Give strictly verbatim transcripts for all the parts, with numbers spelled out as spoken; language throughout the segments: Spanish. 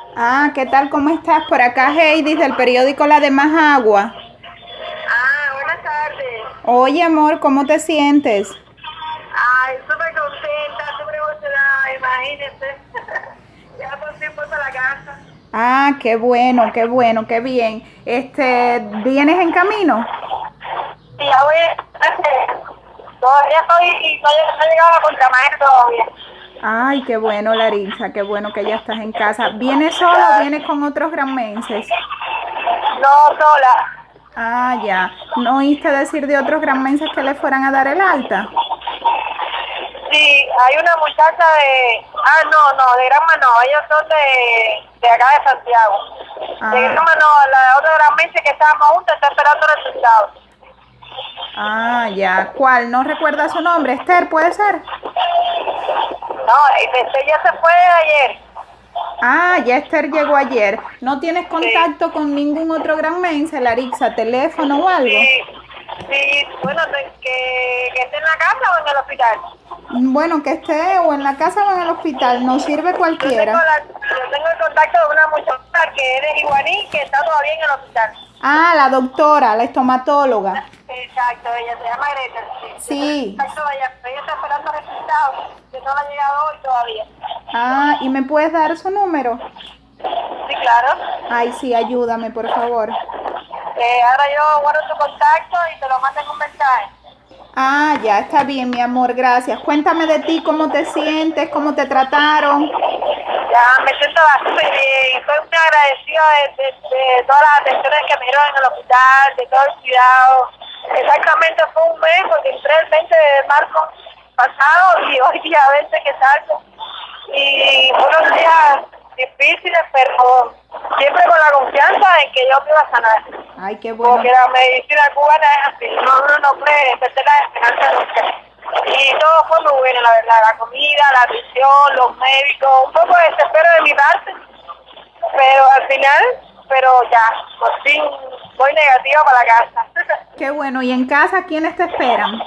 Ah, ¿qué tal? ¿Cómo estás? Por acá Heidi del periódico La de Más Agua. Ah, buenas tardes. Oye, amor, ¿cómo te sientes? Ay, súper contenta, súper emocionada, imagínense. Ya por fin voy para la casa. Ah, qué bueno, qué bueno, qué bien. Este, ¿vienes en camino? Y ya voy, todavía estoy, no he no he llegado a la contramaestre todavía. Ay, qué bueno, Larissa, qué bueno que ya estás en casa. ¿Vienes solo o Ya, vienes con otros granmenses? no sola. Ah, ya. ¿No oíste decir de otros granmenses que le fueran a dar el alta? Sí, hay una muchacha de, ah, no, no, de Granma no, ellos son de, de acá de Santiago. De Ah, Granma no, la otra gran mente que estábamos juntos está esperando resultados. ah, ya. ¿Cuál? ¿No recuerda su nombre? Esther, ¿puede ser? No, este ya se fue ayer. Ah, ya Esther llegó ayer. ¿No tienes Sí. contacto con ningún otro granmense, Larissa, teléfono o algo? Sí, sí, bueno, de- que, que esté en la casa o en el hospital. Bueno, que esté o en la casa o en el hospital, nos sirve Yo tengo, cualquiera. la, yo tengo el contacto de una muchacha que es de Iguaní que está todavía en el hospital. Ah, la doctora, la estomatóloga. Exacto, ella se llama Greta. Sí. Yo tengo el Sí. contacto de ella, pero ella está esperando resultados, que no le ha llegado hoy todavía. Ah, ¿y me puedes dar su número? Sí, claro. Ay, sí, ayúdame, por favor. Eh, ahora yo guardo tu contacto y te lo mando en un mensaje. Ah, ya, está bien, mi amor, gracias. Cuéntame de ti, cómo te sientes, cómo te trataron. Ya me siento bastante bien. Estoy muy agradecida de, de, de todas las atenciones que me dieron en el hospital, de todo el cuidado. Exactamente fue un mes porque entré el veinte de marzo pasado y hoy día veinte que salgo. Y fueron días difíciles, pero siempre con la confianza en que yo me iba a sanar. Ay, qué bueno. Porque la medicina cubana es así, no, uno no puede perder la esperanza nunca. Y todo fue muy bueno, la verdad, la comida, la atención, los médicos, un poco de desespero de mi parte, pero al final, pero ya, por fin voy negativa para la casa. Qué bueno. ¿Y en casa quiénes te esperan?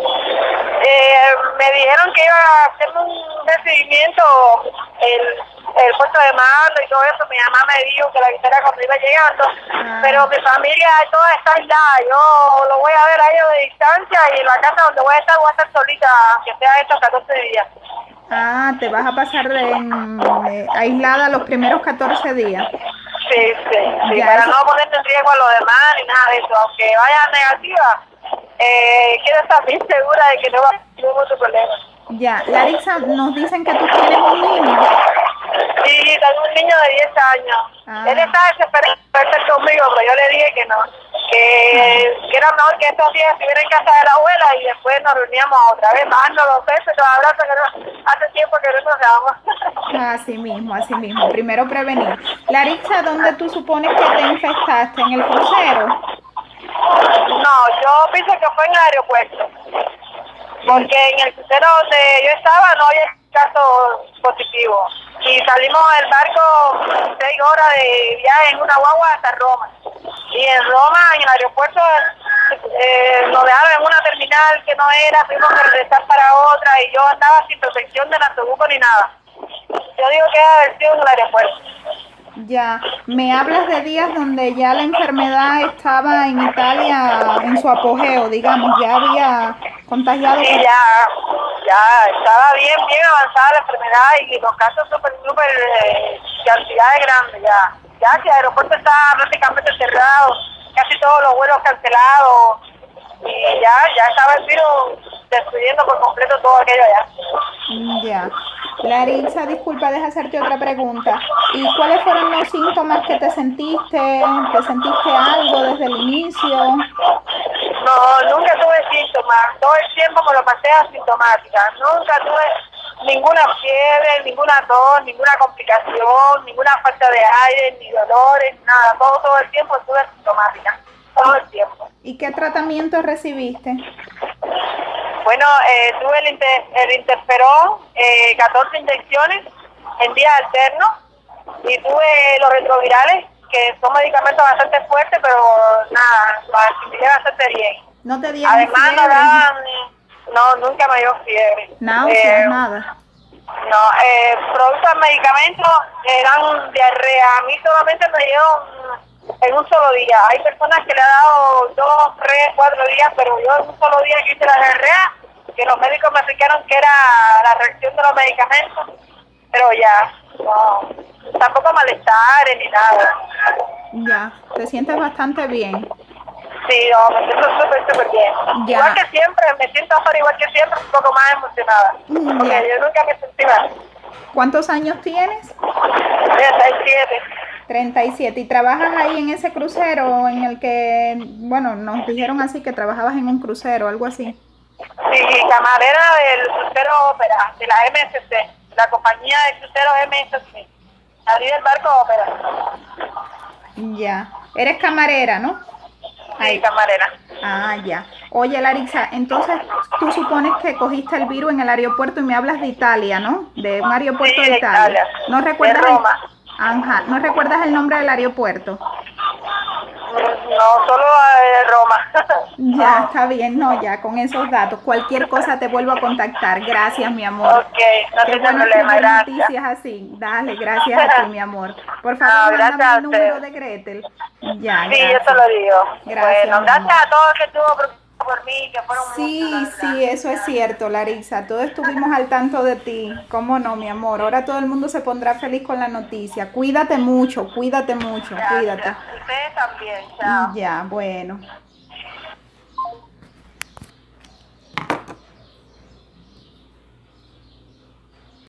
Eh, me dijeron que iba a hacerme un recibimiento el, el puesto de mando y todo eso. Mi mamá me dijo que la visera cuando iba llegando, Ah. pero mi familia toda está aislada. Yo lo voy a ver a ellos de distancia y en la casa donde voy a estar voy a estar solita, aunque sea estos catorce días. Ah, te vas a pasar de, en- eh, aislada los primeros catorce días. Sí, sí, sí, Ya, para eso- no ponerme en riesgo a los demás ni nada de eso. Aunque vaya negativa, eh, quiero estar bien segura de que no va a haber ningún otro problema. ya. Larissa, nos dicen que tú tienes un niño. Sí, tengo un niño de diez años. Ah. Él está desesperado por estar conmigo, pero yo le dije que no. Que, que era mejor que estos días estuviera en casa de la abuela y después nos reuníamos otra vez, más no lo sé, pero abrazo que no, hace tiempo que no nos damos. Así mismo, así mismo. Primero prevenir. Larissa, ¿dónde tú supones que te infestaste? ¿En el crucero? No, yo pienso que fue en el aeropuerto. Porque en el crucero donde yo estaba no había caso positivo. Y salimos del barco seis horas de viaje en una guagua hasta Roma. Y en Roma, en el aeropuerto, eh, nos dejaron en una terminal que no era, tuvimos que regresar para otra y yo andaba sin protección de nasobuco ni nada. Yo digo que debe haber sido en el aeropuerto. Ya. Me hablas de días donde ya la enfermedad estaba en Italia en su apogeo, digamos, ya había contagiado. Y ya, ya estaba bien, bien avanzada la enfermedad y los casos súper, súper, eh, cantidades grandes ya. Ya que el aeropuerto está prácticamente cerrado, casi todos los vuelos cancelados y ya, ya estaba el virus destruyendo por completo todo aquello allá. Mm, Ya. Larissa, disculpa, deja hacerte otra pregunta. ¿Y cuáles fueron los síntomas que te sentiste? ¿Te sentiste algo desde el inicio? No, nunca tuve síntomas, todo el tiempo me lo pasé asintomática, nunca tuve ninguna fiebre, ninguna tos, ninguna complicación, ninguna falta de aire, ni dolores, nada, todo, todo el tiempo estuve asintomática, todo el tiempo. ¿Y qué tratamiento recibiste? Bueno, eh, tuve el, inter, el interferón, eh, catorce inyecciones en días alternos y tuve los retrovirales, que son medicamentos bastante fuertes, pero nada, lo asimilé bastante bien. ¿No te dieron Además, fiebre? no daban, no, nunca me dio fiebre. Náuseas, Eh, nada. No, eh, productos, medicamentos eran diarrea. A mí solamente me dio en un solo día. Hay personas que le ha dado dos, tres, cuatro días, pero yo en un solo día que hice la diarrea, que los médicos me explicaron que era la reacción de los medicamentos, pero ya, no, tampoco malestares ni nada. Ya, te sientes bastante bien. Sí, no, me siento súper, súper bien. Ya. Igual que siempre, me siento ahora igual que siempre, un poco más emocionada. Mm, Porque ya. yo nunca me sentí mal. ¿Cuántos años tienes? treinta y siete. treinta y siete. ¿Y trabajas ahí en ese crucero en el que, bueno, nos dijeron así que trabajabas en un crucero, algo así? Sí, camarera del crucero Ópera, de la M S C, la compañía de crucero M S C. Salí del barco Ópera. Ya. Eres camarera, ¿no? Sí, Ahí. camarera. Ah, ya. Oye, Larissa, entonces tú supones que cogiste el virus en el aeropuerto y me hablas de Italia, ¿no? De un aeropuerto Sí, de de Italia. Italia. ¿No recuerdas De el- Roma. Ajá. ¿No recuerdas el nombre del aeropuerto? No, solo de Roma. Ya, está bien, no, ya, con esos datos. Cualquier cosa te vuelvo a contactar. Gracias, mi amor. Ok, no Qué tiene bueno problema, escribir gracias. noticias así. Dale, gracias a ti, mi amor. Por favor, No, mándame gracias a el número usted. de Gretel. Ya, Sí, yo gracias. te lo digo. Gracias, Bueno, mi gracias amor. a todos que estuvo preocupado por mí, que fueron muchos, Sí, la verdad. sí, eso es cierto, Larissa. Todos estuvimos al tanto de ti. ¿Cómo no, mi amor? Ahora todo el mundo se pondrá feliz con la noticia. Cuídate mucho, cuídate mucho, cuídate. Gracias. Ustedes también, chao. Ya, bueno.